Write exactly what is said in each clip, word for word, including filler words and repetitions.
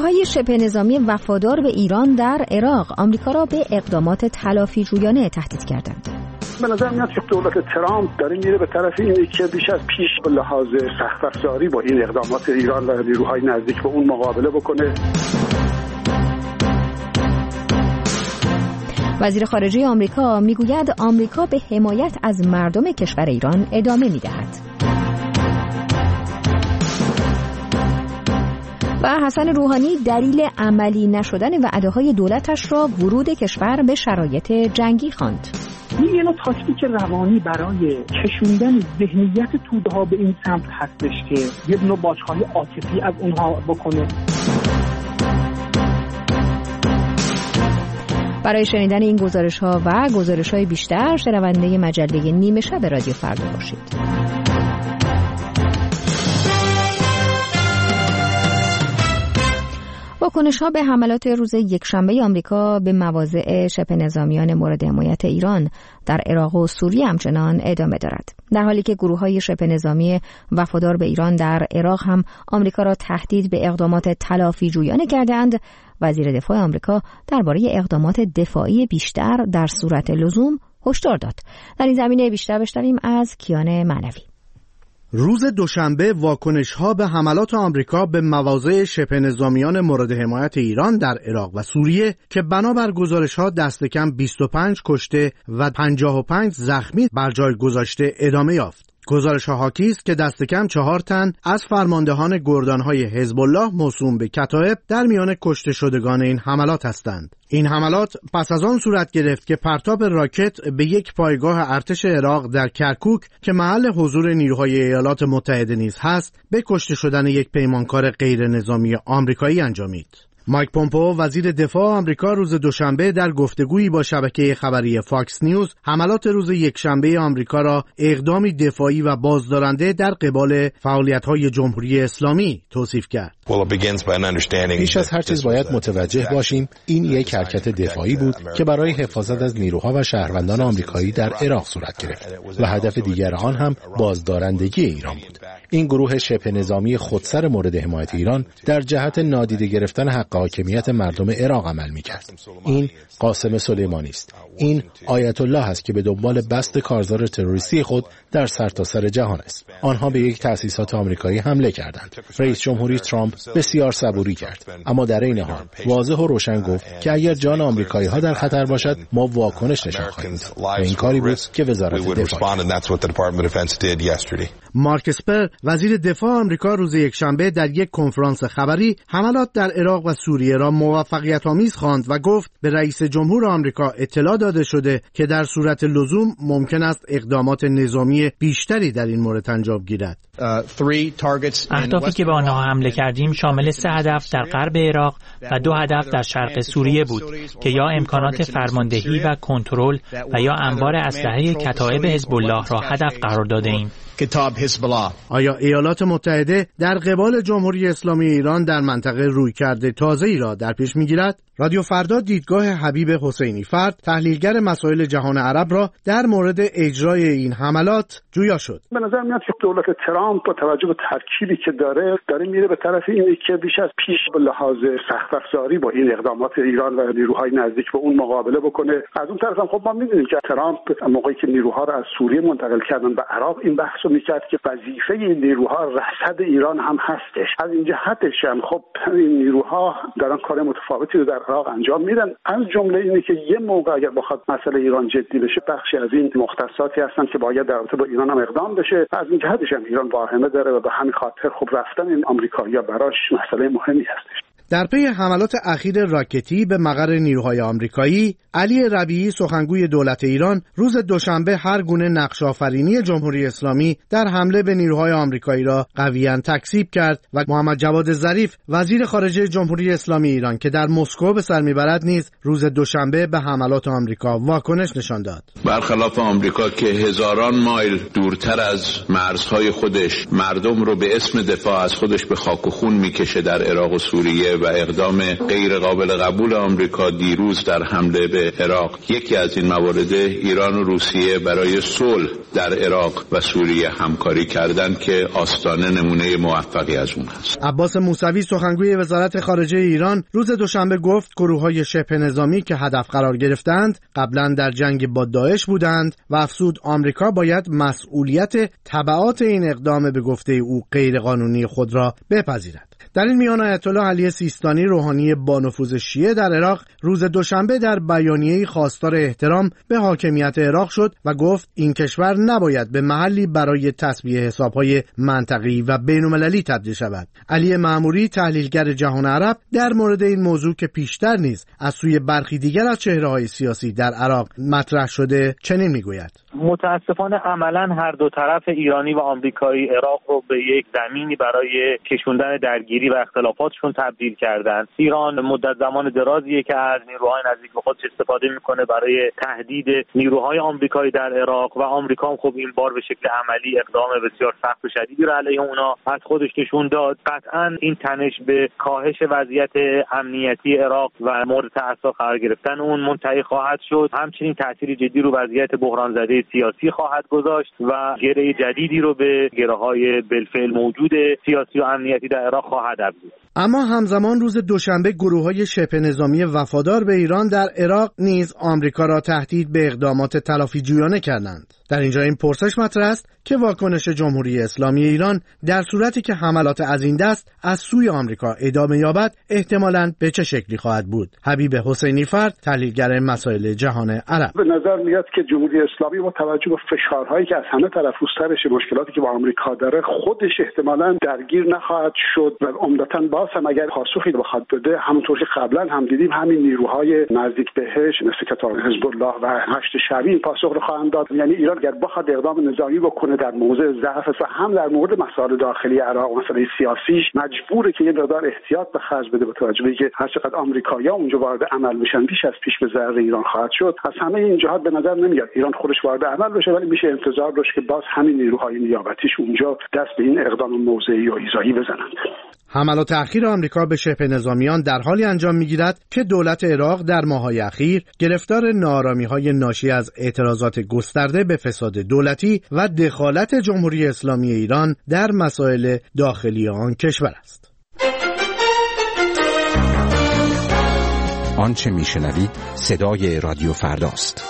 گروه‌های شبه نظامی وفادار به ایران در عراق آمریکا را به اقدامات تلافی‌جویانه تهدید کردند. به نظر میاد که دولت ترامپ داره میره به طرف اینی که بیش از پیش به لحاظ سخت افزاری با این اقدامات ایران و نیروهای نزدیک به اون مقابله بکنه. وزیر خارجه آمریکا میگوید آمریکا به حمایت از مردم کشور ایران ادامه میدهد. و حسن روحانی دلیل عملی نشدن وعده‌های دولتش را ورود کشور به شرایط جنگی خواند. این یه نوع تاکتیک روانی برای کشوندن ذهنیت توده‌ها به این سمت هستش که یه نوع باج‌های عاطفی از اونها بکنه. برای شنیدن این گزارش‌ها و گزارش‌های بیشتر شنونده مجله نیمه شب رادیو فردا باشید. واکنش‌ها به حملات روز یکشنبه آمریکا به مواضع شبه نظامیان مورد حمایت ایران در عراق و سوریه همچنان ادامه دارد. در حالی که گروه‌های شبه نظامی وفادار به ایران در عراق هم آمریکا را تهدید به اقدامات تلافی‌جویانه کردند، وزیر دفاع آمریکا درباره اقدامات دفاعی بیشتر در صورت لزوم هشدار داد. در این زمینه بیشتر بشنویم از کیان معنوی. روز دوشنبه واکنش‌ها به حملات آمریکا به مواضع شبه نظامیان مورد حمایت ایران در عراق و سوریه که بنابر گزارش‌ها دست کم بیست و پنج کشته و پنجاه و پنج زخمی بر جای گذاشته ادامه یافت. گزارش‌ها حاکی است که دست کم چهار تن از فرماندهان گردان‌های حزب الله موسوم به کتایب در میان کشته شدگان این حملات هستند. این حملات پس از آن صورت گرفت که پرتاب راکت به یک پایگاه ارتش عراق در کرکوک که محل حضور نیروهای ایالات متحده نیز هست، به کشته شدن یک پیمانکار غیر نظامی آمریکایی انجامید. مایک پومپئو وزیر دفاع آمریکا روز دوشنبه در گفتگویی با شبکه خبری فاکس نیوز حملات روز یکشنبه آمریکا را اقدامی دفاعی و بازدارنده در قبال فعالیت‌های جمهوری اسلامی توصیف کرد. بیش از هر چیز باید متوجه باشیم این یک حرکت دفاعی بود که برای حفاظت از نیروها و شهروندان آمریکایی در عراق صورت گرفت و هدف دیگر آن هم بازدارندگی ایران بود. این گروه شبه نظامی خودسر مورد حمایت ایران در جهت نادیده گرفتن حق حاکمیت مردم عراق عمل می‌کرد. این قاسم سلیمانی است. این آیت الله است که به دنبال بست کارزار تروریستی خود در سرتاسر جهان است. آنها به یک تأسیسات آمریکایی حمله کردند. رئیس جمهوری ترامپ بسیار صبوری کرد، اما در این حال واضح و روشن گفت که اگر جان آمریکایی‌ها در خطر باشد ما واکنش نشان خواهیم داد. و این کاری بود که وزارت دفاع کرد. مارک اسپر وزیر دفاع آمریکا روز یکشنبه در یک کنفرانس خبری حملات در عراق و سوریه را موفقیت‌آمیز خواند و گفت به رئیس جمهور آمریکا اطلاع داده شده که در صورت لزوم ممکن است اقدامات نظامی بیشتری در این مورد انجام گیرد. اهدافی که به آنها حمله کردیم شامل سه هدف در غرب عراق و دو هدف در شرق سوریه بود که یا امکانات فرماندهی و کنترل و یا انبار اسلحه کتایب حزب الله را هدف قرار داده ایم. آیا ایالات متحده در قبال جمهوری اسلامی ایران در منطقه رویکرد تازه‌ای را در پیش می‌گیرد؟ رادیو فردا دیدگاه حبیب حسینی فرد تحلیلگر مسائل جهان عرب را در مورد اجرای این حملات جویا شد. به نظر میاد که دولت ترامپ با توجه به ترکیبی که داره داره میره به طرف اینی که بیش از پیش به لحاظ سخت افزاری با این اقدامات ایران و نیروهای نزدیک به اون مقابله بکنه. از اون طرف هم خب ما می‌دونیم که ترامپ موقعی که نیروها را از سوریه منتقل کردن به عراق این بحث رو می‌کرد که وظیفه این نیروها رصد ایران هم هستش. از این جهتش هم خب این نیروها دارن کار متفاوتی رو در عراق انجام میدن. از جمله اینه که یه موقع اگر بخواد مسئله ایران جدی بشه بخشی از این مختصاتی هستن که باید در رابطه با ایران هم اقدام بشه. از این جهتش هم ایران واهمه داره و به همین خاطر خب رفتن این آمریکایی‌ها براش مسئله مهمی هستش. در پی حملات اخیر راکتی به مقر نیروهای آمریکایی، علی ربیعی سخنگوی دولت ایران روز دوشنبه هر گونه نقش آفرینی جمهوری اسلامی در حمله به نیروهای آمریکایی را قویاً تکذیب کرد و محمد جواد ظریف وزیر خارجه جمهوری اسلامی ایران که در مسکو به سر میبرد نیز روز دوشنبه به حملات آمریکا واکنش نشان داد. برخلاف آمریکا که هزاران مایل دورتر از مرزهای خودش مردم رو به اسم دفاع از خودش به خاک و خون میکشه در عراق و سوریه و و اقدام غیر قابل قبول آمریکا دیروز در حمله به عراق یکی از این موارد ایران و روسیه برای صلح در عراق و سوریه همکاری کردن که آستانه نمونه موفقی از اون است. عباس موسوی سخنگوی وزارت خارجه ایران روز دوشنبه گفت گروه‌های شبه نظامی که هدف قرار گرفتند قبلا در جنگ با داعش بودند و افزود آمریکا باید مسئولیت تبعات این اقدام به گفته او غیرقانونی خود را بپذیرد. در این میان آیت الله علی سیستانی روحانی با نفوذ شیعه در عراق روز دوشنبه در بیانیه‌ای خواستار احترام به حاکمیت عراق شد و گفت این کشور نباید به محلی برای تسویه حساب‌های منطقی و بین‌المللی تبدیل شود. علی معموری تحلیلگر جهان عرب در مورد این موضوع که پیشتر نیز از سوی برخی دیگر از چهره‌های سیاسی در عراق مطرح شده چنین میگوید: متاسفانه عملاً هر دو طرف ایرانی و آمریکایی عراق رو به یک زمینی برای کشوندن درگیری و اختلافاتشون تبدیل کردند. ایران مدت زمان درازیه که از نیروهای نزدیک به خودش استفاده میکنه برای تهدید نیروهای آمریکایی در عراق و آمریکا هم خب این بار به شکل عملی اقدام بسیار سخت و شدیدی رو علیه اونا از خودش نشون داد. قطعاً این تنش به کاهش وضعیت امنیتی عراق و مورد تأثیر قرار گرفتن اون منتهی خواهد شد. همچنین تأثیر جدی رو وضعیت بحران زده سیاسی خواهد گذاشت و گره جدیدی رو به گره‌های بالفعل موجود سیاسی و امنیتی در عراق خواهد افزود. اما همزمان روز دوشنبه گروه‌های شبه نظامی وفادار به ایران در عراق نیز آمریکا را تهدید به اقدامات تلافی‌جویانه کردند. در اینجا این پرسش مطرح است که واکنش جمهوری اسلامی ایران در صورتی که حملات از این دست از سوی آمریکا ادامه یابد احتمالاً به چه شکلی خواهد بود؟ حبیب حسینی فرد، تحلیلگر مسائل جهان عرب: به نظر میاد که جمهوری اسلامی با توجه به فشارهایی که از همه طرف روسر مشکلاتی که با آمریکا داره خودش احتمالاً درگیر نخواهد شد و عمدتاً باز هم اگر پاسخی بخواد بده همونطور که قبلا هم دیدیم همین نیروهای نزدیک بهش مثل کتاب حزب الله و هشت شعبی این پاسخ رو خواهند داد. یعنی ایران اگر بخواد اقدام نظامی بکنه در موضع ضعف و هم در مورد مسائل داخلی عراق و مسئله سیاسیش مجبوره که یه مقدار احتیاط به خرج بده، به توجه به اینکه هر چقدر آمریکایی‌ها اونجا وارد عمل بشن بیش از پیش به ضرر ایران خواهد شد. از همه این جهات به نظر نمیاد ایران خودش وارد عمل بشه، ولی میشه انتظار داشت که باز همین نیروهای نیابتیش اونجا دست به این اقدام موضعی و ایذایی بزنند. حمل و تأخیر آمریکا به شبه نظامیان در حالی انجام می‌گیرد که دولت عراق در ماه‌های اخیر گرفتار ناآرامی‌های ناشی از اعتراضات گسترده به فساد دولتی و دخالت جمهوری اسلامی ایران در مسائل داخلی آن کشور است. آنچه میشنوید صدای رادیو فرداست.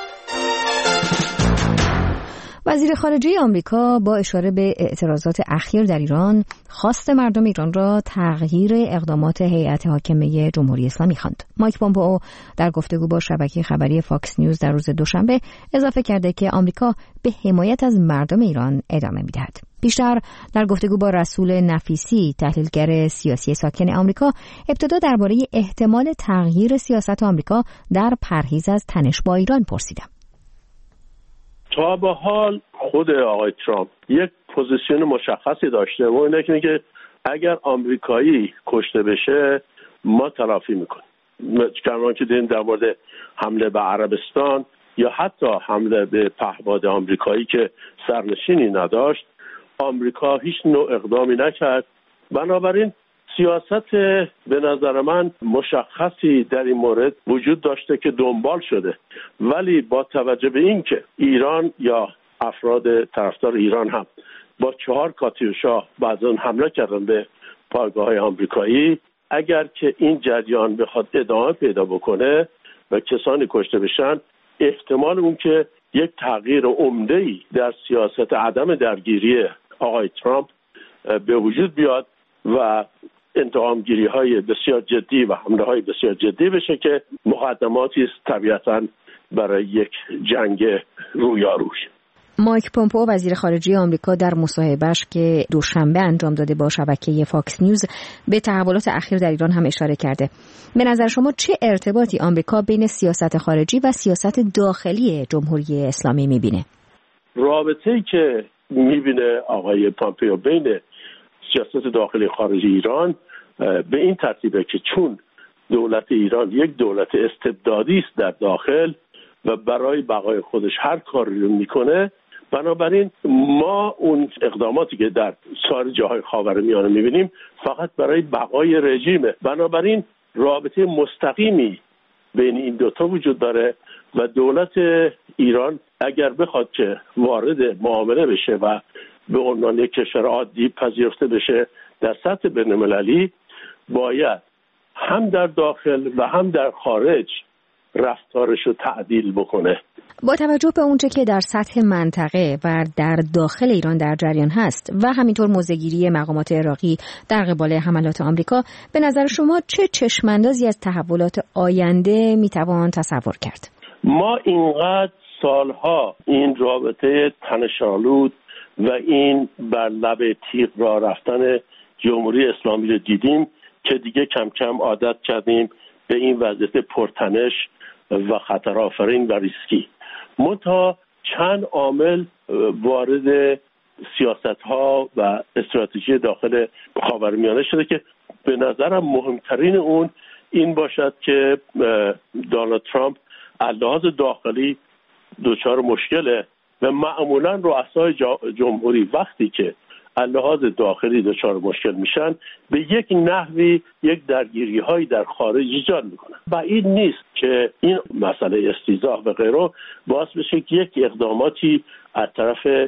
وزیر خارجه آمریکا با اشاره به اعتراضات اخیر در ایران خواست مردم ایران را تغییر اقدامات هیئت حاکمه جمهوری اسلامی خواند. مایک پومپئو در گفتگو با شبکه خبری فاکس نیوز در روز دوشنبه اضافه کرده که آمریکا به حمایت از مردم ایران ادامه می‌دهد. بیشتر در گفتگو با رسول نفیسی تحلیلگر سیاسی ساکن آمریکا ابتدا درباره احتمال تغییر سیاست آمریکا در پرهیز از تنش با ایران پرسیدم. تا به حال خود آقای ترامپ یک پوزیشن مشخصی داشته و اینه که میگه اگر آمریکایی کشته بشه ما تلافی میکنیم. کمان که دیدیم در مورد حمله به عربستان یا حتی حمله به پهپاد آمریکایی که سرنشینی نداشت، آمریکا هیچ نوع اقدامی نکرد. بنابراین سیاست به نظر من مشخصی در این مورد وجود داشته که دنبال شده، ولی با توجه به این که ایران یا افراد طرفدار ایران هم با چهار کاتیوشا بعضا حمله کردن به پایگاه‌های آمریکایی، اگر که این جریان بخواد ادامه پیدا بکنه و کسانی کشته بشن، احتمال اون که یک تغییر عمده‌ای در سیاست عدم درگیری آقای ترامپ به وجود بیاد و انتقامگیری های بسیار جدی و حمله های بسیار جدی بشه که مقدماتی است طبیعتاً برای یک جنگ رویاروی. مایک پومپئو وزیر خارجه آمریکا در مصاحبهش که دوشنبه انجام داده با شبکه فاکس نیوز به تحولات اخیر در ایران هم اشاره کرده. به نظر شما چه ارتباطی آمریکا بین سیاست خارجی و سیاست داخلی جمهوری اسلامی میبینه؟ رابطه‌ای که میبینه آقای پومپئو بین سیاست داخلی خارجی ایران به این ترتیبه که چون دولت ایران یک دولت استبدادی است در داخل و برای بقای خودش هر کاری رو میکنه، بنابراین ما اون اقداماتی که در سایر جاهای خاورمیانه میبینیم فقط برای بقای رژیمه. بنابراین رابطه مستقیمی بین این دوتا وجود داره و دولت ایران اگر بخواد که وارد معامله بشه و به عنوان یک کشور عادی پذیرفته بشه در سطح بین‌المللی، باید هم در داخل و هم در خارج رفتارش رو تعدیل بکنه. با توجه به اونچه که در سطح منطقه و در داخل ایران در جریان هست و همینطور موضع‌گیری مقامات عراقی در قبال حملات آمریکا، به نظر شما چه چشم‌اندازی از تحولات آینده میتوان تصور کرد؟ ما اینقدر سالها این رابطه تنش‌آلود و این بر لب تیغ را رفتن جمهوری اسلامی رو دیدیم که دیگه کم کم عادت کردیم به این وضعیت پرتنش و خطرآفرین و ریسکی. منتها چند عامل وارد سیاست‌ها و استراتژی داخل خاورمیانه شده که به نظرم مهمترین اون این باشد که دونالد ترامپ از لحاظ داخلی دچار مشکله و معمولا رؤسای جمهوری وقتی که از لحاظ داخلی دچار مشکل میشن به یک نحوی یک درگیری هایی در خارج ایجاد میکنن. بعید نیست که این مسئله استیضاح و غیره باعث بشه که یک اقداماتی از طرف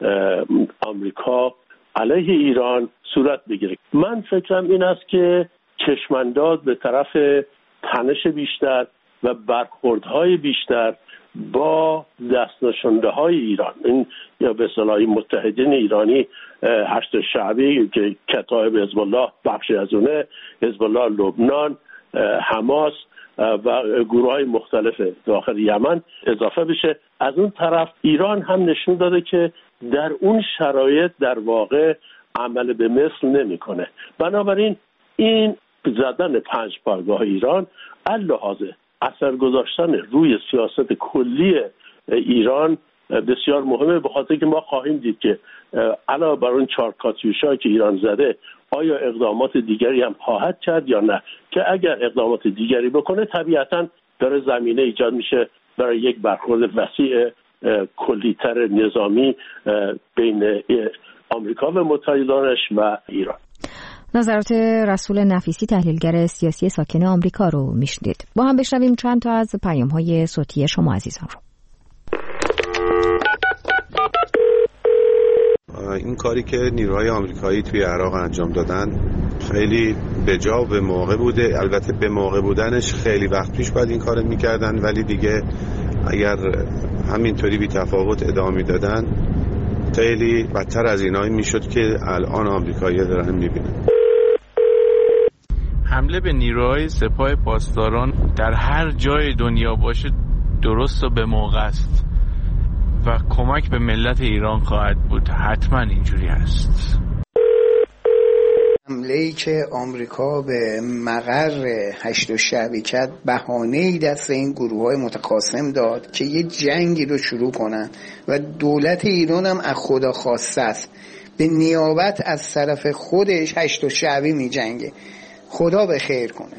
آمریکا علیه ایران صورت بگیره. من فکرم این است که چشمانداز به طرف تنش بیشتر و برخوردهای بیشتر با دست نشانده های ایران، این یا به اصطلاح متحدین ایرانی، هشت شعبی که کتایب حزب الله بخشی از اونه، حزب الله لبنان، حماس و گروه های مختلف داخل یمن اضافه بشه. از اون طرف ایران هم نشون داده که در اون شرایط در واقع عمل به مثل نمیکنه. بنابراین این زدن پنج پایگاه ایران اللحاظه اثر گذاشتن روی سیاست کلی ایران بسیار مهمه، به خاطر که ما خواهیم دید که علاوه بر اون چهار کاتیوشا که ایران زده آیا اقدامات دیگری هم خواهد کرد یا نه، که اگر اقدامات دیگری بکنه طبیعتاً داره زمینه ایجاد میشه برای یک برخورد وسیع کلی‌تر نظامی بین آمریکا و متحدانش و ایران. نظرات رسول نفیسی، تحلیلگر سیاسی ساکن آمریکا رو میشنید. با هم بشنویم چند تا از پیام‌های صوتی شما عزیزان رو. این کاری که نیروهای آمریکایی توی عراق انجام دادن خیلی بجا و به موقع بوده. البته به موقع بودنش خیلی وقت پیش باید این کارو میکردن، ولی دیگه اگر همینطوری بی تفاوت ادامه میدادن خیلی بدتر از اینایی میشد که الان آمریکایی‌ها دارن میبینن. حمله به نیروهای سپاه پاسداران در هر جای دنیا باشه درست و به موقع است و کمک به ملت ایران خواهد بود. حتما اینجوری هست. حمله‌ای که آمریکا به مقر هشت شعبی کرد بهانه‌ای دست این گروه‌های متخاصم داد که یه جنگی رو شروع کنن و دولت ایران هم از خدا خواسته است به نیابت از طرف خودش هشت شعبی می جنگه. خدا به خیر کنه.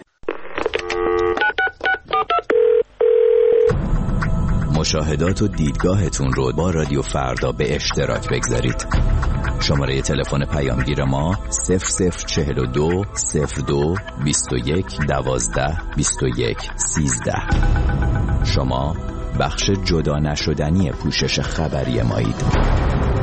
مشاهدات و دیدگاهتون رو با رادیو فردا به اشتراک بگذارید. شماره تلفن پیامگیر ما صفر صفر چهل و دو صفر دو بیست و یک دوازده بیست و یک سیزده. شما بخش جدا نشدنی پوشش خبری مایید.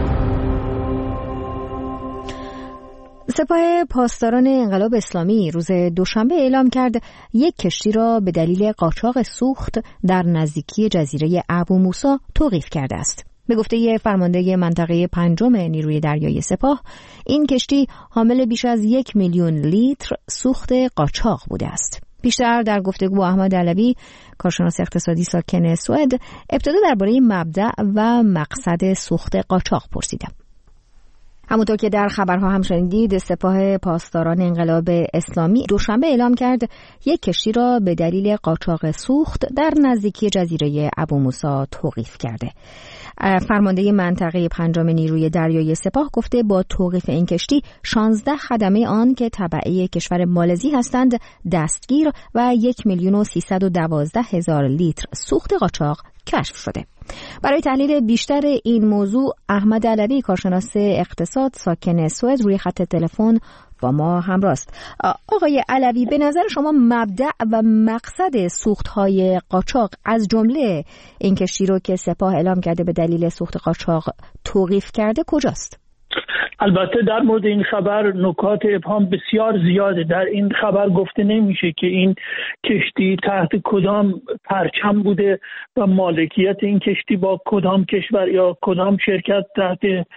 سپاه پاسداران انقلاب اسلامی روز دوشنبه اعلام کرد یک کشتی را به دلیل قاچاق سوخت در نزدیکی جزیره ابو موسی توقیف کرده است. به گفته فرمانده منطقه پنجم نیروی دریایی سپاه، این کشتی حامل بیش از یک میلیون لیتر سوخت قاچاق بوده است. بیشتر در گفتگو احمد علوی، کارشناس اقتصادی ساکن سوئد، ابتدا درباره مبدأ و مقصد سوخت قاچاق پرسیدم. همونطور که در خبرها هم شنیدید، سپاه پاسداران انقلاب اسلامی دوشنبه اعلام کرد یک کشتی را به دلیل قاچاق سوخت در نزدیکی جزیره ابو موسی توقیف کرده. فرمانده منطقه پنجم نیروی دریایی سپاه گفته با توقیف این کشتی شانزده خدمه آن که تبعه کشور مالزی هستند دستگیر و یک میلیون و سیصد و دوازده هزار لیتر سوخت قاچاق کشف شده. برای تحلیل بیشتر این موضوع احمد علوی کارشناس اقتصاد ساکن سوئد روی خط تلفن با ما همراه است. آقای علوی، به نظر شما مبدأ و مقصد سوخت‌های قاچاق از جمله این کشتی رو که سپاه اعلام کرده به دلیل سوخت قاچاق توقیف کرده کجاست؟ البته در مورد این خبر نکات ابهام بسیار زیاده. در این خبر گفته نمیشه که این کشتی تحت کدام پرچم بوده و مالکیت این کشتی با کدام کشور یا کدام شرکت تحت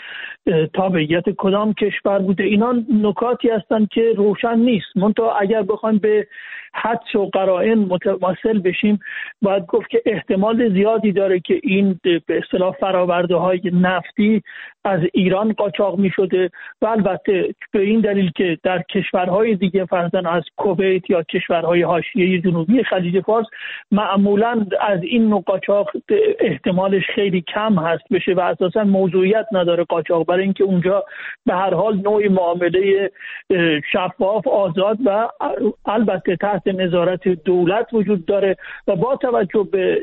تابعیت کدام کشور بوده. اینا نکاتی هستن که روشن نیست. منتها اگر بخوایم به حدس و قرائن متواصل بشیم باید گفت که احتمال زیادی داره که این به اصطلاح فرآورده‌های نفتی از ایران قاچاق می شده و البته به این دلیل که در کشورهای دیگه فرضاً از کویت یا کشورهای حاشیه جنوبی خلیج فارس معمولاً از این نوع قاچاق احتمالش خیلی کم هست بشه و اساساً موضوعیت نداره قاچاق، برای اینکه اونجا به هر حال نوعی معامله شفاف، آزاد و البته تحت نظارت دولت وجود داره و با توجه به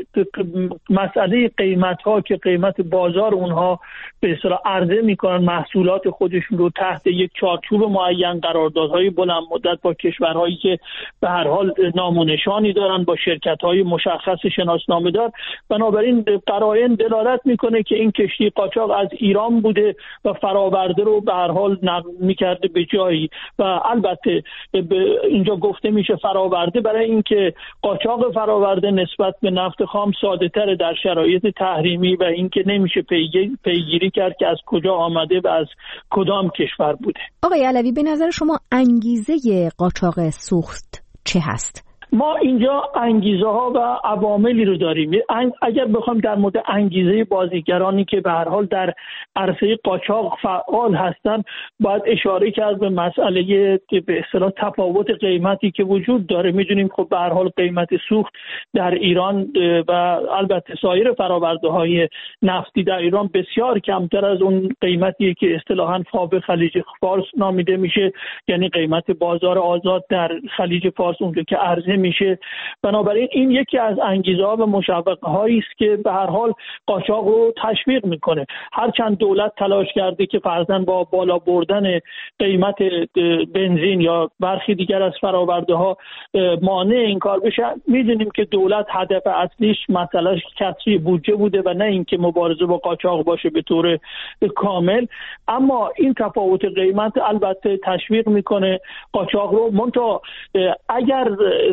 مسئله قیمت‌ها که قیمت بازار اونها به اصطلاح عرضه میکنن محصولات خودشون رو تحت یک چارچوب معین، قراردادهای بلند مدت با کشورهایی که به هر حال نام و نشانی دارن، با شرکت‌های مشخص شناسنامه دار، بنابراین قرائن دلالت میکنه که این کشتی قاچاق از ایران بوده و فرآورده رو به هر حال نقل میکرده به جایی و البته اینجا گفته میشه فرآورده برای اینکه قاچاق فرآورده نسبت به نفت خام ساده‌تر در شرایط تحریمی و اینکه نمیشه پیگیری کرد که از کجا آمده و از کدام کشور بوده. آقای علوی، به نظر شما انگیزه قاچاق سوخت چه هست؟ ما اینجا انگیزه ها و عواملی رو داریم. اگر بخوام در مورد انگیزه بازیگرانی که به هر حال در عرصه قاچاق فعال هستن باید اشاره کرد به مسئله به اصطلاح تفاوت قیمتی که وجود داره. میدونیم خب به هر حال قیمت سوخت در ایران و البته سایر فرآورده‌های نفتی در ایران بسیار کمتر از اون قیمتی که اصطلاحاً فاو خلیج فارس نامیده میشه، یعنی قیمت بازار آزاد در خلیج فارس اونجا که عرضه میشه. بنابراین این یکی از انگیزه ها و مشوقه هایی است که به هر حال قاچاق رو تشویق میکنه. هرچند دولت تلاش کرده که فرضاً با بالا بردن قیمت بنزین یا برخی دیگر از فراورده ها مانع این کار بشه، میدونیم که دولت هدف اصلیش مسئله کسری بودجه بوده و نه اینکه مبارزه با قاچاق باشه به طور کامل. اما این تفاوت قیمت البته تشویق میکنه قاچاق رو. منتها اگر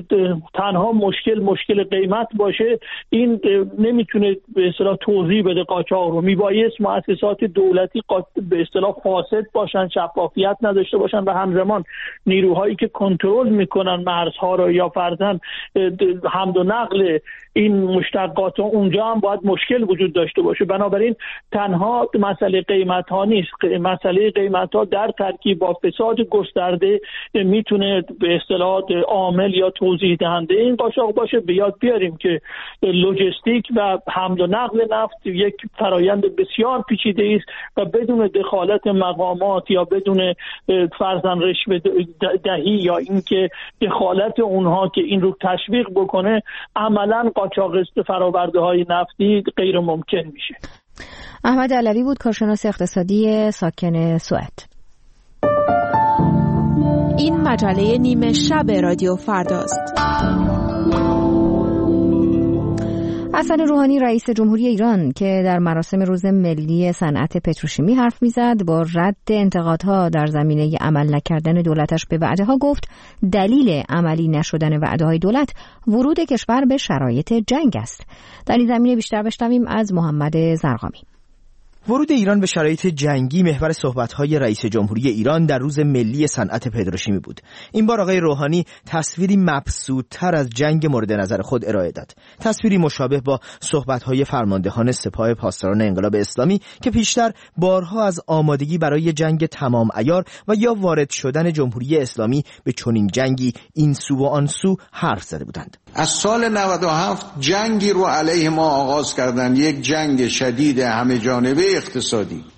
تنها مشکل مشکل قیمت باشه این نمیتونه به اصطلاح توضیح بده قاچاق رو. میبایست مؤسسات دولتی به اصطلاح فاسد باشن، شفافیت نداشته باشن و همزمان نیروهایی که کنترل میکنن مرزها رو یا فرضاً حمل و نقل این مشتقات اونجا هم باید مشکل وجود داشته باشه. بنابراین تنها مسئله قیمت ها نیست، مسئله قیمت ها در ترکیب با فساد گسترده میتونه به اصطلاح عامل یا توضیح دهنده این قاچاق باشه. به یاد بیاریم که لوجستیک و حمل و نقل نفت یک فرایند بسیار پیچیده است و بدون دخالت مقامات یا بدون فرضاً رشوه دهی یا اینکه دخالت اونها که این رو تشویق بکنه عملاً قاچاق فرآورده‌های نفتی غیر ممکن میشه. احمد علوی بود، کارشناس اقتصادی ساکن سوئد. این مجله نیمه شب رادیو فرداست. حسن روحانی رئیس جمهوری ایران که در مراسم روز ملی صنعت پتروشیمی حرف میزد با رد انتقادها در زمینه عمل نکردن دولتش به وعده‌ها گفت دلیل عملی نشدن وعده‌های دولت ورود کشور به شرایط جنگ است. در این زمینه بیشتر بشنویم از محمد زرقامی. ورود ایران به شرایط جنگی محور صحبت‌های رئیس جمهوری ایران در روز ملی صنعت پتروشیمی بود. این بار آقای روحانی تصویری مبسوط‌تر از جنگ مورد نظر خود ارائه داد. تصویری مشابه با صحبت‌های فرماندهان سپاه پاسداران انقلاب اسلامی که پیشتر بارها از آمادگی برای جنگ تمام عیار و یا وارد شدن جمهوری اسلامی به چنین جنگی این سو و آن سو حرف زده بودند. از سال نود و هفت جنگی رو علیه ما آغاز کردند، یک جنگ شدید همه جانبه اقتصادی،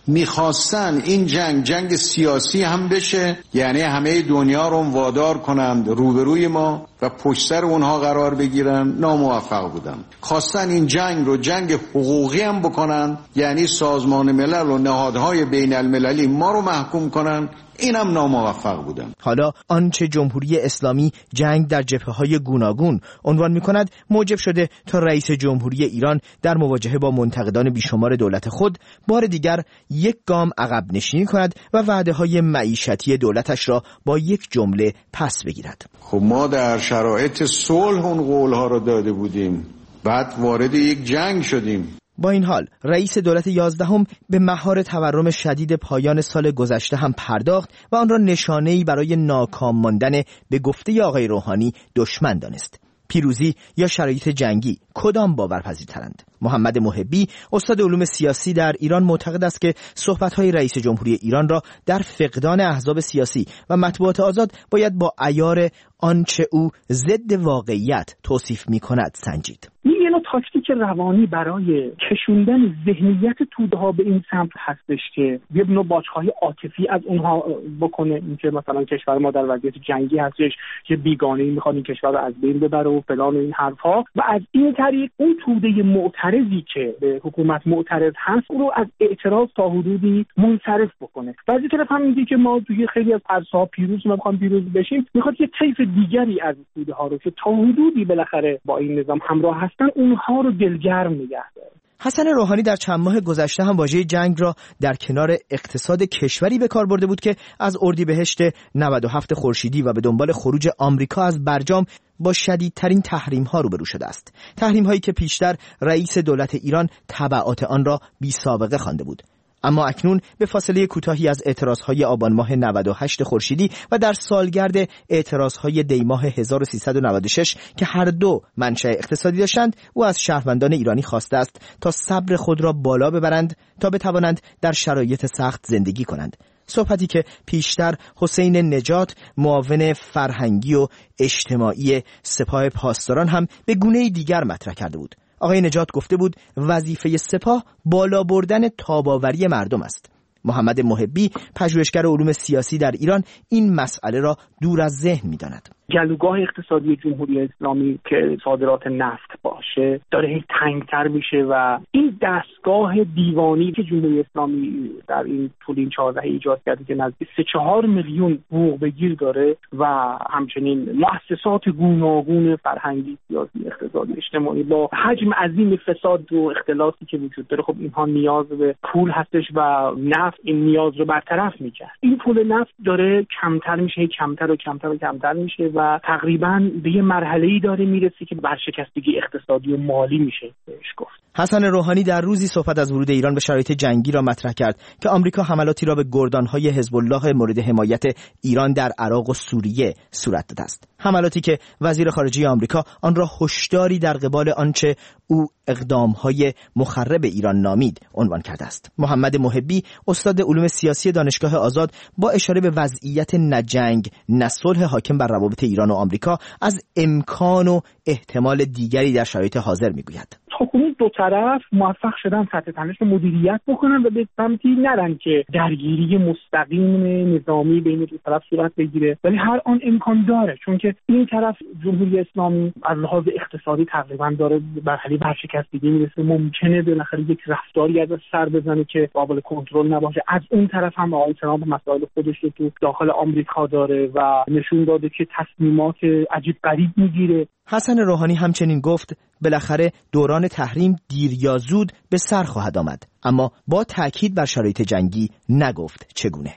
میخواستن این جنگ جنگ سیاسی هم بشه، یعنی همه دنیا رو وادار کنند روبروی ما و پشت سر اونها قرار بگیرن، ناموفق بودن. خواستن این جنگ رو جنگ حقوقی هم بکنن، یعنی سازمان ملل و نهادهای بین المللی ما رو محکوم کنن، اینم ناموفق بودن. حالا آنچه جمهوری اسلامی جنگ در جبهه‌های گوناگون عنوان می‌کند موجب شده تا رئیس جمهوری ایران در مواجهه با منتقدان بیشمار دولت خود بار دیگر یک گام عقب نشینی کند و وعده‌های معیشتی دولتش را با یک جمله پس بگیرد. خب ما در شرایط صلح اون قول‌ها را داده بودیم، بعد وارد یک جنگ شدیم. با این حال رئیس دولت یازدهم به مهار تورم شدید پایان سال گذشته هم پرداخت و آن را نشانه‌ای برای ناکام ماندن به گفته آقای روحانی دشمن دانست. پیروزی یا شرایط جنگی کدام باورپذیرترند؟ محمد محبی استاد علوم سیاسی در ایران معتقد است که صحبت‌های رئیس جمهوری ایران را در فقدان احزاب سیاسی و مطبوعات آزاد باید با عیار آنچه او ضد واقعیت توصیف می‌کند سنجید. یه نوع تاکتیک روانی برای کشوندن ذهنیت توده‌ها به این سمت هستش که یه نوع باج‌های عاطفی از اونها بکنه، اینکه مثلا کشور ما در وضعیت جنگی هستش، یه بیگانه‌ای می‌خواد این کشور رو از بین ببره و فلان و این حرف‌ها، و از این طریق اون توده معترضی که به حکومت معترض هست اون رو از اعتراض تا حدودی منصرف بکنه. بعضی طرف هم میگه که ما توی خیلی از عرصه‌ها پیروز می‌خوام پیروز بشیم، می‌خواد یه طیف دیگری از توده‌ها رو که تا حدودی بالاخره با این نظام همراه هستن اونها رو دلگرم نگه داره. حسن روحانی در چند ماه گذشته هم واژه جنگ را در کنار اقتصاد کشوری به کار برده بود که از اردیبهشت نود و هفت خورشیدی و به دنبال خروج آمریکا از برجام با شدیدترین تحریم ها روبرو شده است. تحریم هایی که پیشتر رئیس دولت ایران تبعات آن را بی سابقه خوانده بود. اما اکنون به فاصله کوتاهی از اعتراضهای آبان ماه نود و هشت خورشیدی و در سالگرد اعتراضهای دی ماه هزار و سیصد و نود و شش که هر دو منشأ اقتصادی داشتند، او از شهروندان ایرانی خواسته است تا صبر خود را بالا ببرند تا بتوانند در شرایط سخت زندگی کنند. صحبتی که پیشتر حسین نجات معاون فرهنگی و اجتماعی سپاه پاسداران هم به گونه‌ای دیگر مطرح کرده بود. آقای نجات گفته بود وظیفه سپاه بالا بردن تاباوری مردم است. محمد محبی پژوهشگر علوم سیاسی در ایران این مسئله را دور از ذهن می‌داند. گلوگاه اقتصادی جمهوری اسلامی که صادرات نفت باشه داره هی تنگتر میشه و این دستگاه دیوانی که جمهوری اسلامی در این طول این چهارده ایجاد کرده که نزدیک سه چهار میلیون حقوق بگیر داره و همچنین مؤسسات گوناگون فرهنگی، سیاسی، اقتصادی، اجتماعی با حجم عظیم فساد و اختلاسی که وجود داره، خب اینها نیاز به پول هستش و نفت این نیاز رو برطرف میکنه. این پول نفت داره کمتر میشه، کمتر و کمتر و کمتر میشه و تقریباً به یه مرحله‌ای داره میرسه که برشکستگی اقتصادی و مالی میشه بهش گفت. حسن روحانی در روزی صحبت از ورود ایران به شرایط جنگی را مطرح کرد که آمریکا حملاتی را به گردانهای حزب الله مورد حمایت ایران در عراق و سوریه صورت داده است. حملاتی که وزیر خارجه آمریکا آن را هشداری در قبال آنچه او اقدامهای مخرب ایران نامید عنوان کرده است. محمد محبی استاد علوم سیاسی دانشگاه آزاد با اشاره به وضعیت نه جنگ نه صلح حاکم بر روابط ایران و آمریکا از امکان و احتمال دیگری در شرایط حاضر میگوید. حکومت دو طرف موفق شدن سطح تنش رو مدیریت بکنن و به سمتی نرن که درگیری مستقیم نظامی بین دو طرف صورت بگیره، ولی هر آن امکان داره، چون که این طرف جمهوری اسلامی از لحاظ اقتصادی تقریبا داره به مرحله ورشکستگی میرسه، ممکنه بالاخره یک رفتاری از سر بزنه که قابل کنترل نباشه. از اون طرف هم آقای ترامپ مسائل خودش رو تو داخل آمریکا داره و نشون داده که تصمیمات عجیب غریب میگیره. حسن روحانی همچنین گفت بالاخره دوران تحریم دیر یا زود به سر خواهد آمد، اما با تاکید بر شرایط جنگی نگفت چگونه.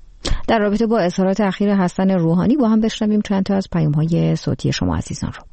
در رابطه با اظهارات اخیر حسن روحانی با هم بشنویم چند تا از پیام‌های صوتی شما عزیزان رو.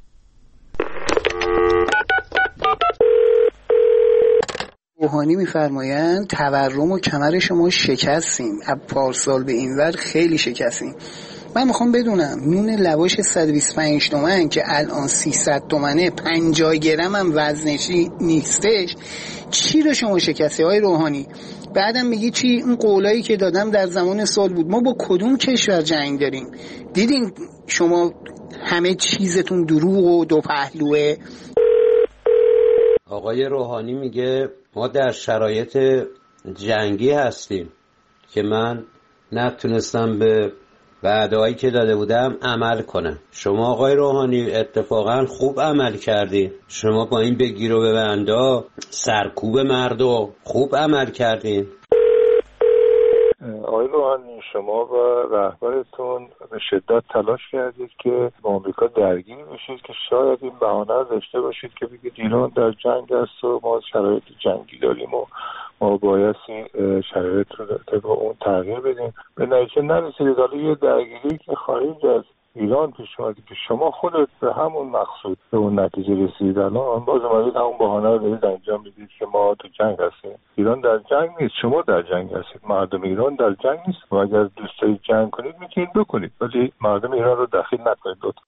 روحانی می‌فرمایند تورم و کمر شما شکستیم، از پارسال به این ور خیلی شکستیم. من میخوام بدونم نون لواش صد و بیست و پنج تومن که الان سیصد تومنه، پنجاه گرم هم وزنشی نیستش، چی رو شما شکسته های روحانی؟ بعدم میگی چی؟ این قولایی که دادم در زمان سال بود. ما با کدوم کشور جنگ داریم؟ دیدین شما همه چیزتون دروغ و دو پهلوه. آقای روحانی میگه ما در شرایط جنگی هستیم که من نتونستم به وعده‌هایی که داده بودم عمل کنم. شما آقای روحانی اتفاقا خوب عمل کردین. شما با این بگیر و ببندا سرکوب مردم خوب عمل کردین. آقای روحانی، شما و رهبرتون به شدت تلاش کردید که با آمریکا درگیر بشید که شاید این بهانه رو داشته باشید که بگید ایران در جنگ است و ما شرایط جنگی داریم و ما باید شرایط رو با اون تغییر بدیم. به نتیجه نرسیدید. حالا یه درگیری که خارج از ایران پیش اومده که شما خودت به همون مقصود به اون نتیجه رسیدید، الان باز اومدید همون بهانه رو دارید انجام میدید که ما تو جنگ هستیم. ایران در جنگ نیست، شما در جنگ هستید. مردم ایران در جنگ نیست و اگر دوست دارید جنگ کنید میتونید بکنید، ولی مردم ایران رو دخیل نکنید. لطفا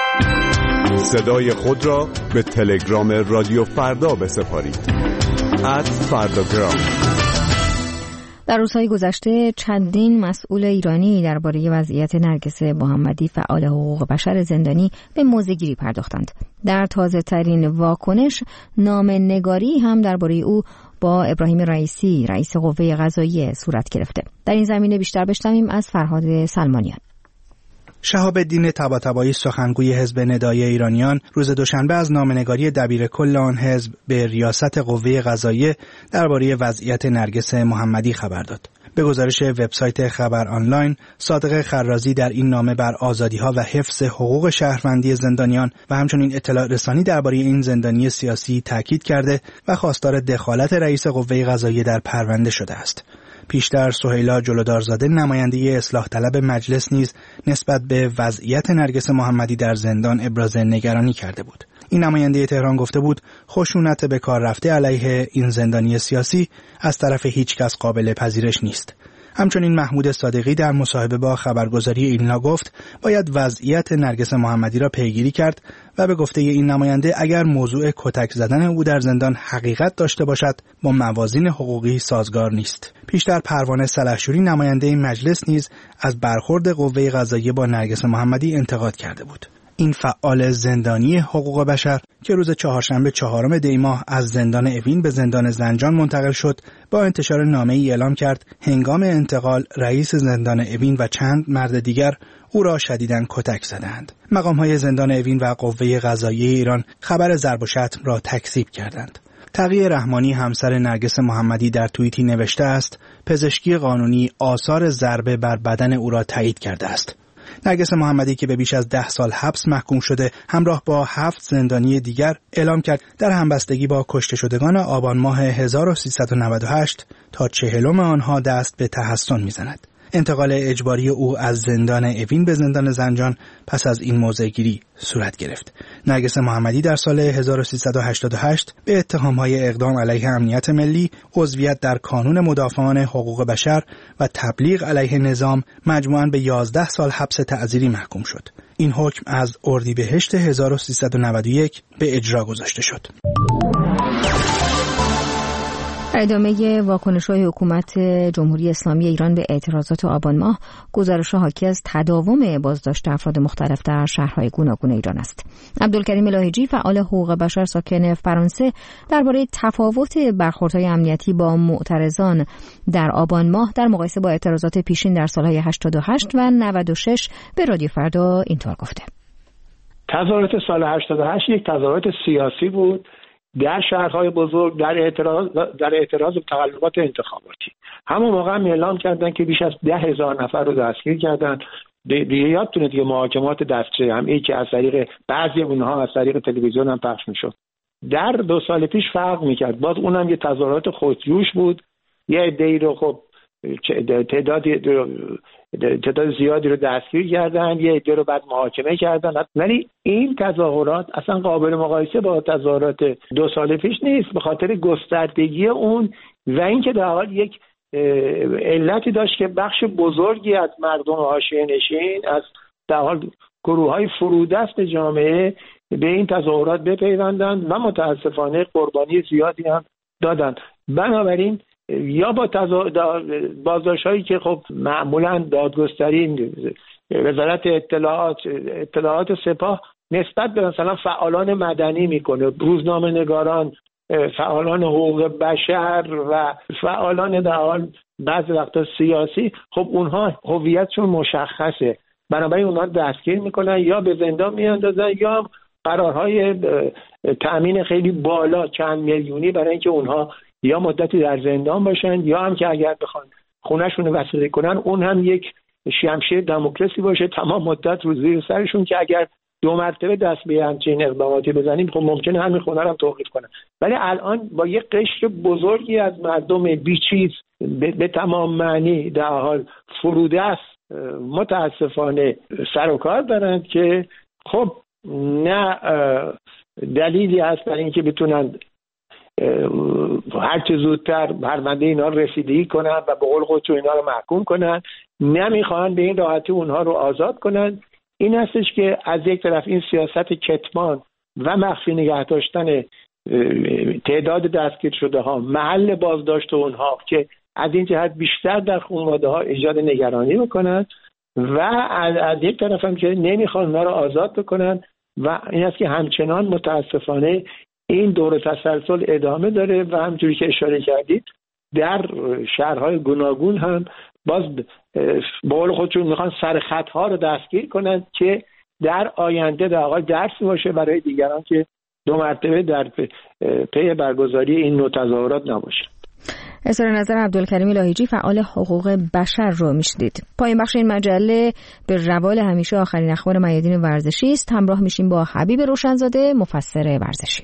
صدای خود را به تلگرام رادیو فردا بسپارید. ات فرداگرام. در روزهای گذشته چندین مسئول ایرانی درباره وضعیت نرگس محمدی فعال حقوق بشر زندانی به موضع‌گیری پرداختند. در تازه ترین واکنش نامه‌نگاری هم درباره او با ابراهیم رئیسی رئیس قوه قضاییه صورت گرفته. در این زمینه بیشتر بشنویم از فرهاد سلمانیان. شهاب الدین طباطبایی سخنگوی حزب ندایی ایرانیان روز دوشنبه از نامه‌نگاری دبیر کل آن حزب به ریاست قوه قضاییه درباره وضعیت نرگس محمدی خبر داد. به گزارش وبسایت خبر آنلاین، صادق خرازی در این نامه بر آزادی‌ها و حفظ حقوق شهروندی زندانیان و همچنین اطلاع رسانی درباره این زندانی سیاسی تاکید کرده و خواستار دخالت رئیس قوه قضاییه در پرونده شده است. پیشتر سهیلا جلودارزاده نماینده اصلاح طلب مجلس نیز نسبت به وضعیت نرگس محمدی در زندان ابراز نگرانی کرده بود. این نماینده تهران گفته بود خشونت به کار رفته علیه این زندانی سیاسی از طرف هیچ کس قابل پذیرش نیست. همچنین محمود صادقی در مصاحبه با خبرگزاری ایلنا گفت باید وضعیت نرگس محمدی را پیگیری کرد و به گفته این نماینده اگر موضوع کتک زدن او در زندان حقیقت داشته باشد با موازین حقوقی سازگار نیست. پیشتر پروانه سلحشوری نماینده مجلس نیز از برخورد قوه قضاییه با نرگس محمدی انتقاد کرده بود. این فعال زندانی حقوق بشر که روز چهارشنبه چهارم دی ماه از زندان اوین به زندان زنجان منتقل شد، با انتشار نامه‌ای اعلام کرد هنگام انتقال رئیس زندان اوین و چند مرد دیگر او را شدیداً کتک زدند. مقام‌های زندان اوین و قوه قضاییه ایران خبر ضرب و شتم را تکذیب کردند. تقی رحمانی همسر نرگس محمدی در توییتی نوشته است پزشکی قانونی آثار ضربه بر بدن او را تایید کرده است. نرگس محمدی که به بیش از ده سال حبس محکوم شده همراه با هفت زندانی دیگر اعلام کرد در همبستگی با کشته شدگان آبان ماه هزار و سیصد و نود و هشت تا چهلم آنها دست به تحسن می‌زند. انتقال اجباری او از زندان اوین به زندان زنجان پس از این موضع‌گیری صورت گرفت. نرگس محمدی در سال هزار و سیصد و هشتاد و هشت به اتهام‌های اقدام علیه امنیت ملی، عضویت در کانون مدافعان حقوق بشر و تبلیغ علیه نظام مجموعاً به یازده سال حبس تعزیری محکوم شد. این حکم از اردیبهشت هزار و سیصد و نود و یک به اجرا گذاشته شد. ادامه واکنش‌های حکومت جمهوری اسلامی ایران به اعتراضات آبان ماه، گزارش‌ها حاکی از تداوم بازداشت افراد مختلف در شهرهای گوناگون ایران است. عبدالکریم لاهیجی فعال حقوق بشر ساکن فرانسه درباره تفاوت برخوردهای امنیتی با معترضان در آبان ماه در مقایسه با اعتراضات پیشین در سالهای هشتاد و هشت و نود و شش به رادیو فردا اینطور گفته: تظاهرات سال هشتاد و هشت یک تظاهرات سیاسی بود در شهرهای بزرگ در اعتراض در اعتراض به تقلبات انتخاباتی. همون موقع هم اعلام کردن که بیش از ده هزار نفر رو دستگیر کردن. دیگه یادتونه دیگه محاکمات دستچه هم ای که از طریق بعضی اونها از طریق تلویزیون هم پخش میشد. در دو سال پیش فرق میکرد. باز اونم یه تظاهرات خودجوش بود. یه عده‌ای رو خب تعدادی تعداد زیادی رو دستگیر کردن، یه عده رو بعد محاکمه کردن. ولی این تظاهرات اصلا قابل مقایسه با تظاهرات دو سال پیش نیست، به خاطر گستردگی اون و اینکه در حال یک علتی داشت که بخش بزرگی از مردم حاشیه نشین از در حال گروه‌های فرودست جامعه به این تظاهرات بپیوندند و متاسفانه قربانی زیادی هم دادند. بنابراین یا با بازداشت‌هایی که خب معمولاً دادگستری وزارت اطلاعات اطلاعات سپاه نسبت به مثلا فعالان مدنی میکنه، روزنامه نگاران، فعالان حقوق بشر و فعالان در حال بعضی وقتا سیاسی، خب اونها هویتشون مشخصه، بنابراین اونها دستگیر میکنن یا به زندان میاندازن یا قرارهای تأمین خیلی بالا چند میلیونی برای اینکه اونها یا مدتی در زندان باشن یا هم که اگر بخوان خونه‌شون رو وثیقه کنن اون هم یک شمشیر دموکراسی باشه تمام مدت رو زیر سرشون که اگر دو مرتبه دست به همچین اقداماتی بزنیم خب ممکنه همین خونه رو هم توقیف کنن. ولی الان با یک قشر بزرگی از مردم بیچیز به, به تمام معنی در حال فرودست متاسفانه سر و کار دارند که خب نه دلیلی هست برای اینکه بتونن هر چه زودتر پرونده اینا رو رسیدگی کنن و به قول خودشون اینا رو محکوم کنن، نمیخوان به این راحتی اونها رو آزاد کنن. این هستش که از یک طرف این سیاست کتمان و مخفی نگه داشتن تعداد دستگیر شده ها، محل بازداشت اونها که از این جهت بیشتر در خانواده ها ایجاد نگرانی بکنن و از, از یک طرف هم که نمیخوان اونا رو آزاد بکنن و این است که همچنان متاسفانه این دور تسلسل ادامه داره و همونجوری که اشاره کردید در شهرهای گوناگون هم باز به قول خودشون میخوان سر خطها رو دستگیر کنن که در آینده در واقع درس باشه برای دیگران که دو مرتبه در پی برگزاری این نوع تظاهرات نباشه. اظهار نظر عبدالکریم لاهیجی فعال حقوق بشر رو میشدید. پایین بخش این مجله به روال همیشه آخرین اخبار میادین ورزشی است. همراه میشیم با حبیب روشنزاده مفسر ورزشی.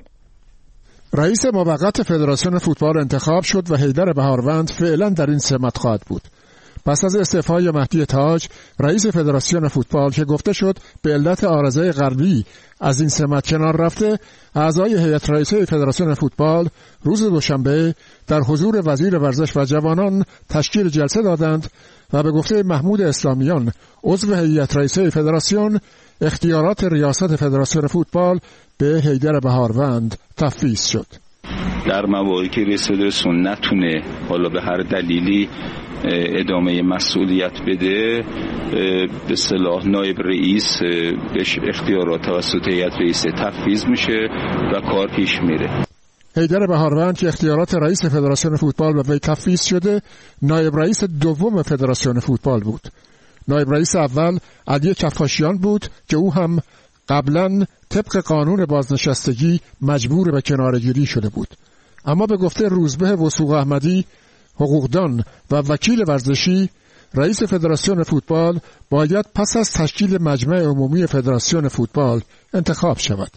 رئیس موقت فدراسیون فوتبال انتخاب شد و حیدر بهاروند فعلا در این سمت خواهد بود. پس از استعفای مهدی تاج رئیس فدراسیون فوتبال که گفته شد به علت عارضه قلبی از این سمت کنار رفته، اعضای هیئت رئیسه فدراسیون فوتبال روز دوشنبه در حضور وزیر ورزش و جوانان تشکیل جلسه دادند و به گفته محمود اسلامیان عضو هیئت رئیسه فدراسیون اختیارات ریاست فدراسیون فوتبال به حیدر بهاروند تفویض شد. در مواردی که رئیس فدراسیون نتونه حالا به هر دلیلی ادامه مسئولیت بده، به اصطلاح نایب رئیس بهش اختیارات توسط هیئت رئیسه تفویض میشه و کار پیش میره. حیدر بهاروند که اختیارات رئیس فدراسیون فوتبال به وی تفویض شده، نایب رئیس دوم فدراسیون فوتبال بود. نایب رئیس اول علی کفاشیان بود که او هم قبلا طبق قانون بازنشستگی مجبور به کناره‌گیری شده بود. اما به گفته روزبه وثوق احمدی حقوقدان و وکیل ورزشی، رئیس فدراسیون فوتبال باید پس از تشکیل مجمع عمومی فدراسیون فوتبال انتخاب شود.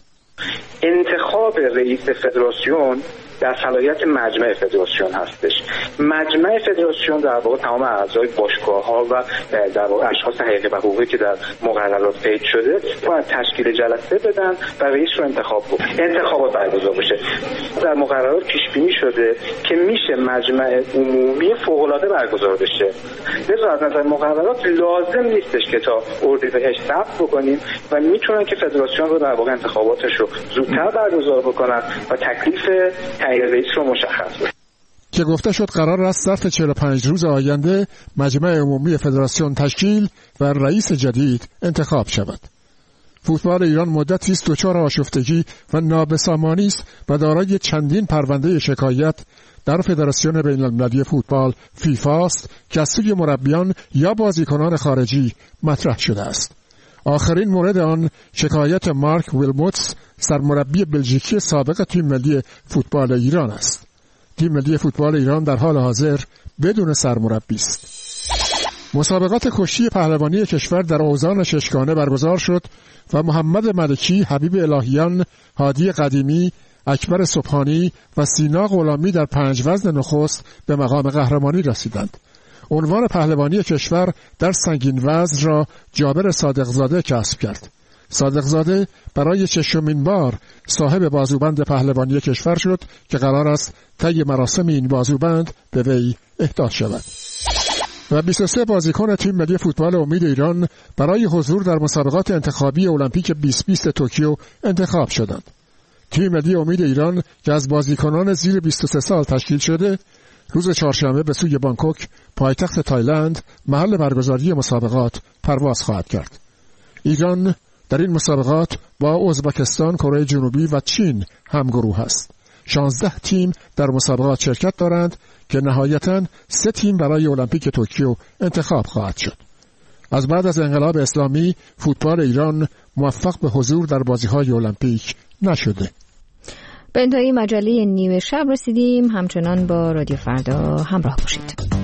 انتخاب رئیس فدراسیون در صلاحیت مجمع فدراسیون هستش. مجمع فدراسیون در واقع تمام اعضای باشگاه‌ها و در واقع اشخاص حقیقی و حقوقی که در مقررات قید شده باید تشکیل جلسه بدن و رئیس رو انتخاب کنن. انتخابات برگزار بشه. در مقررات پیش بینی شده که میشه مجمع عمومی فوق‌العاده برگزار بشه. لذا از نظر مقررات لازم نیستش که تا اردیبهشت ثبت بکنیم و میتونن که فدراسیون رو در واقع انتخاباتش رو زودتر برگزار بکنن و تکلیف رئیس رو مشخص بود. که گفته شد قرار است ظرف چهل و پنج روز آینده مجمع عمومی فدراسیون تشکیل و رئیس جدید انتخاب شود. فوتبال ایران مدتی است دچار آشفتگی و نابسامانی است و دارای چندین پرونده شکایت در فدراسیون بین المللی فوتبال فیفا است که از سوی مربیان یا بازیکنان خارجی مطرح شده است. آخرین مورد آن شکایت مارک ویلموتس، سرمربی بلژیکی سابق تیم ملی فوتبال ایران است. تیم ملی فوتبال ایران در حال حاضر بدون سرمربی است. مسابقات کشتی پهلوانی کشور در اوزان ششگانه برگزار شد و محمد ملکی، حبیب الهیان، هادی قدیمی، اکبر سبحانی و سینا غلامی در پنج وزن نخست به مقام قهرمانی رسیدند. عنوان پهلوانی کشور در سنگین وزن را جابر صادقزاده کسب کرد. صادقزاده برای ششمین بار صاحب بازوبند پهلوانی کشور شد که قرار است طی مراسم این بازوبند به وی اهدا شود. و بیست و سه بازیکن تیم ملی فوتبال امید ایران برای حضور در مسابقات انتخابی المپیک بیست بیست توکیو انتخاب شدند. تیم ملی امید ایران که از بازیکنان زیر بیست و سه سال تشکیل شده، روز چهارشنبه به سوی بانکوک پایتخت تایلند محل برگزاری مسابقات پرواز خواهد کرد. ایران در این مسابقات با ازبکستان، کره جنوبی و چین همگروه است. شانزده تیم در مسابقات شرکت دارند که نهایتاً سه تیم برای المپیک توکیو انتخاب خواهد شد. از بعد از انقلاب اسلامی فوتبال ایران موفق به حضور در بازی‌های المپیک نشده. به انتهای مجله نیمه شب رسیدیم. همچنان با رادیو فردا همراه باشید.